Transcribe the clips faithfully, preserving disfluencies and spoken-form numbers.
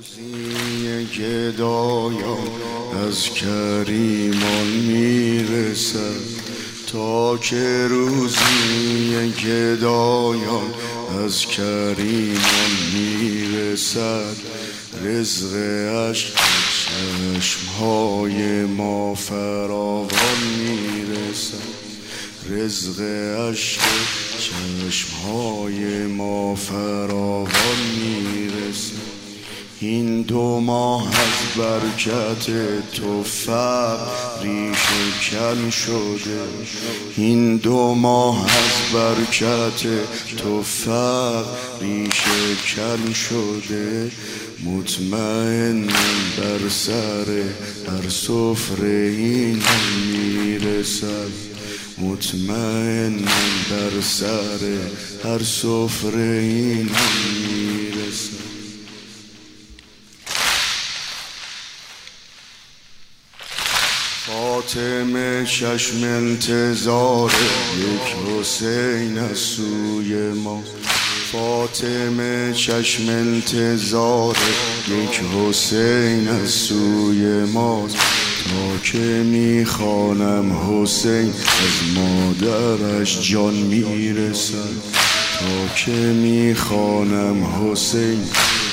روزی گدایان از کریمان میرسد، تا که روزی گدایان از کریمان میرسد. رزق عشق چشمهای ما فراوان میرسد، رزق عشق چشمهای ما فراوان میرسد. این دو ماه از برکت تو فقر ریشه کن شده، این دو ماه از برکت تو فقر ریشه کن شده. مطمئنم بر سر هر سفره اینان میرسد، مطمئنم بر سر هر سفره اینان میرسد. فاطمه چشم انتظار یک حسین از سوی ما، فاطمه چشم انتظار یک حسین از سوی ماست. تا که میخوانم حسین از مادرش جان میرسد، تا که میخوانم حسین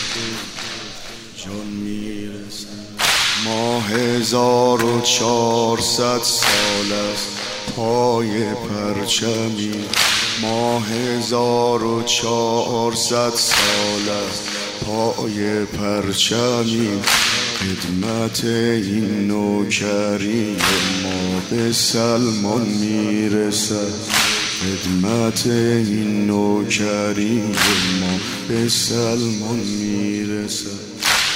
جان میرسد. ما هزار و چهارصد سال است پای پرچمی، ما هزار و چهارصد سال است پای پرچمی. خدمت این نوکری ما به سلمان میرسد، خدمت این نوکری ما به سلمان میرسد.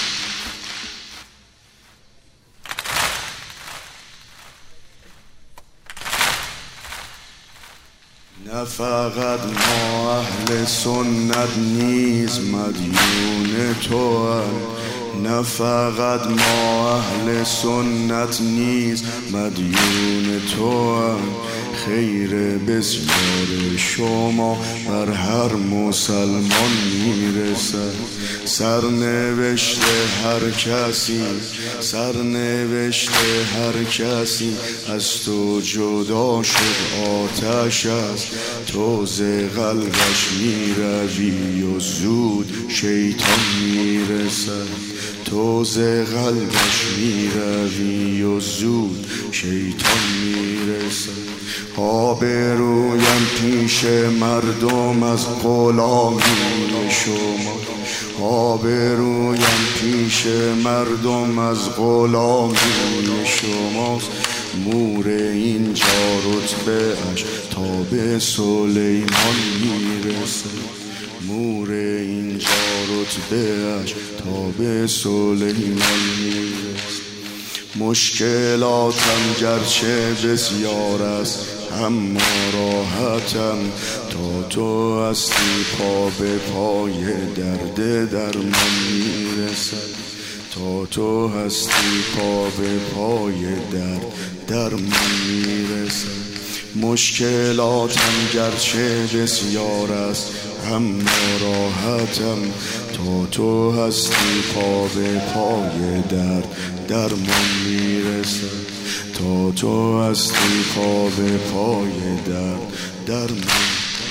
نه فقط ما اهل سنت نیز مدیون تو هم، نه فقط ما اهل سنت نیز مدیون تو هم. خیر بسیار شما بر هر مسلمان میرسد. سرنوشت هر کسی، سرنوشت هر کسی از تو جدا شد آتش است. تو ز قلبش میروی و زود شیطان میرسد، تو ز قلبش میروی و زود شیطان میرسد. آبرویم پیش مردم از غلامی شما، آبرویم پیش مردم از غلامی شماست. مور اینجا رتبه اش تا به سلیمان میرسد، مور اینجا رتبه اش تا به سلیمان میرسد. مشکلاتم گرچه بسیار است اما راحتم، تا تو هستی پا به پای درد درمان میرسد، تا تو هستی پا به پای درد درمان میرسد. مشکلاتم گرچه بسیار است اما راحتم، تا تو هستی پا به پای درد درمان میرسد، تا تو هستی پا به پای درد درمان.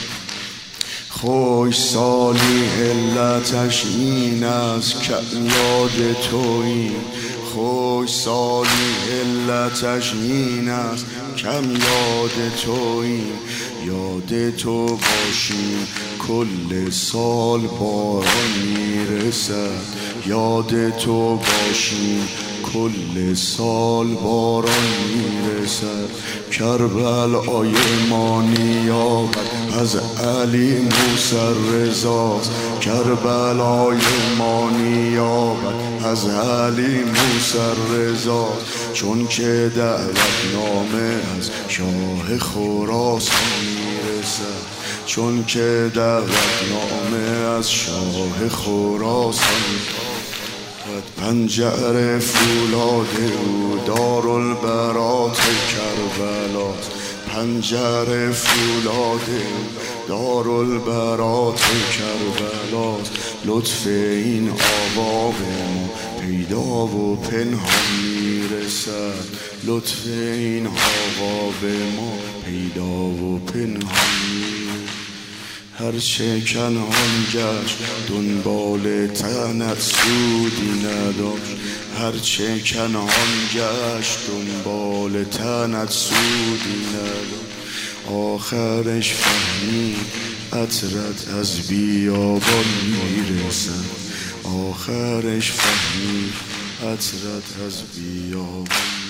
خوش سالی علتش این است که یاد تویی، خوش سالی علتش این است کم یاد تویی. یاد تو باشیم کل سال باران میرسد، یاد تو باشیم کل سال باران میرسد. کربلای ما نیابد از علی موسی رضاست، کربلای ما نیابد از علی موسی رضاست. چون که دعوت نامه از شاه خراسان میرسد، چون که دعوت نامه از شاه خراسان. پنجره فولاد او دارالبرات کربلاست، پنجره فولاد او دارالبرات کربلاست. لطف این آوا به پیدا و پنهان میرسد. لطف این آقا به ما پیدا و پنهان میرسد. هرچه کنعان گشت دنبال تنت سودی نداشت. هرچه کنعان گشت دنبال تنت سودی نداشت. آخرش فهمید عطرت از بیابان میرسد. آخرش فهمید عطرت از بیابان